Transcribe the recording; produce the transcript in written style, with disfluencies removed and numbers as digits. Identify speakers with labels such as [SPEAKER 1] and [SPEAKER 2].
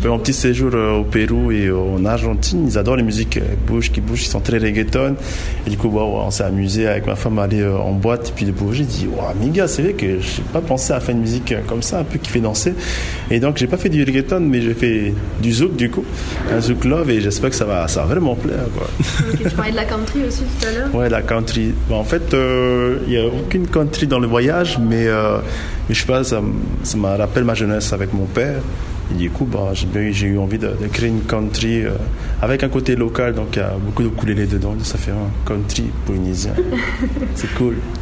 [SPEAKER 1] mon petit séjour au Pérou et en Argentine, ils adorent les musiques qui bougent, ils sont très reggaeton. Et du coup, on s'est amusé avec ma femme à aller en boîte et puis de bouger. J'ai dit, wow, Miga, c'est vrai que j'ai pas pensé à faire une musique comme ça, un peu qui fait danser. Et donc, j'ai pas fait du reggaeton, mais j'ai fait du zouk du coup, un zouk love, et j'espère que ça va vraiment plaire, quoi.
[SPEAKER 2] Okay, tu parlais de la country aussi tout à l'heure.
[SPEAKER 1] Ouais, la country. En fait, il y a aucune country dans le voyage, mais je sais pas, ça me rappelle ma jeunesse avec mon père. Et du coup, j'ai eu envie de créer une country avec un côté local, donc il y a beaucoup de ukulélé dedans, ça fait un country polynésien. C'est cool.